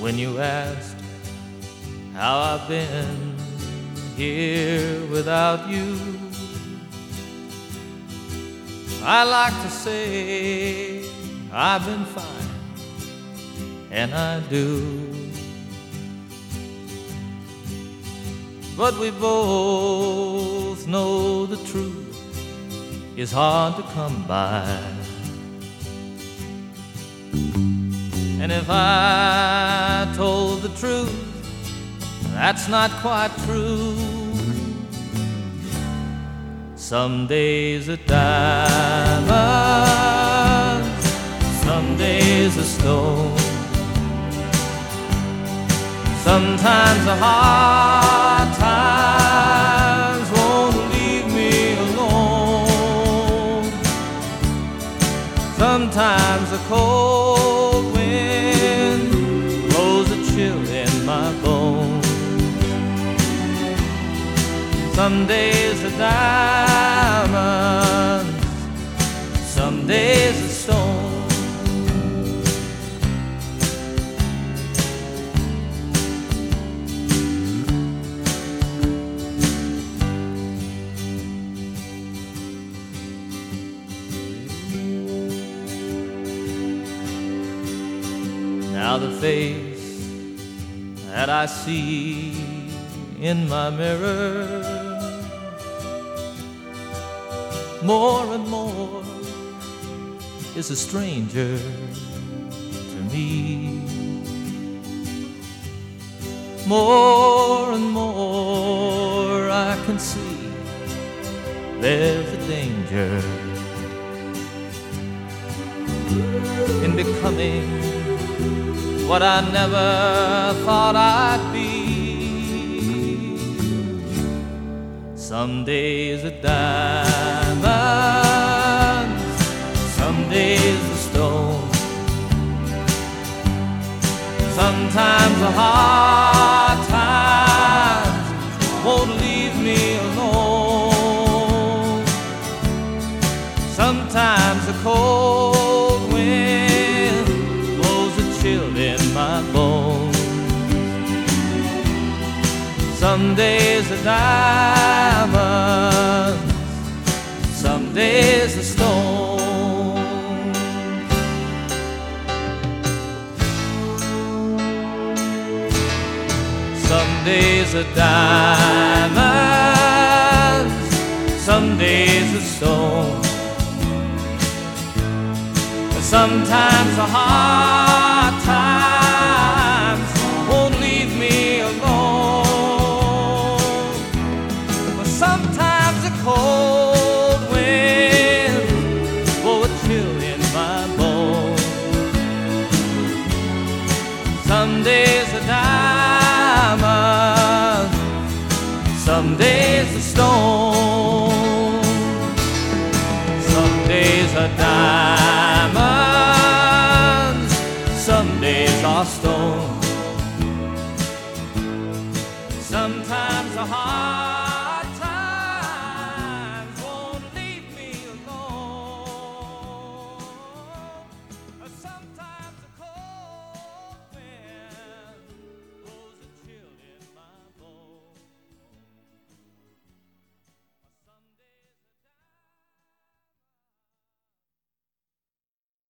when you ask how I've been here without you. I like to say I've been fine, and I do. But we both know the truth is hard to come by. And if I told the truth, that's not quite true. Some days a diamond, some days a stone. Sometimes the hard times won't leave me alone. Sometimes the cold wind blows a chill in my bones. Some days a diamond, some days a stone. Now the face that I see in my mirror, more and more is a stranger to me. More and more I can see there's a danger in becoming what I never thought I'd be. Some days a diamond, some days a stone. Sometimes the hard times won't leave me alone. Sometimes the cold wind blows a chill in my bones. Some days a diamond, some days a stone. Some days a diamond, some days a stone. Sometimes the hard times won't leave me alone. But sometimes the cold wind blows a chill in my bones. Some days a diamond, some days a stone. Some days a diamond,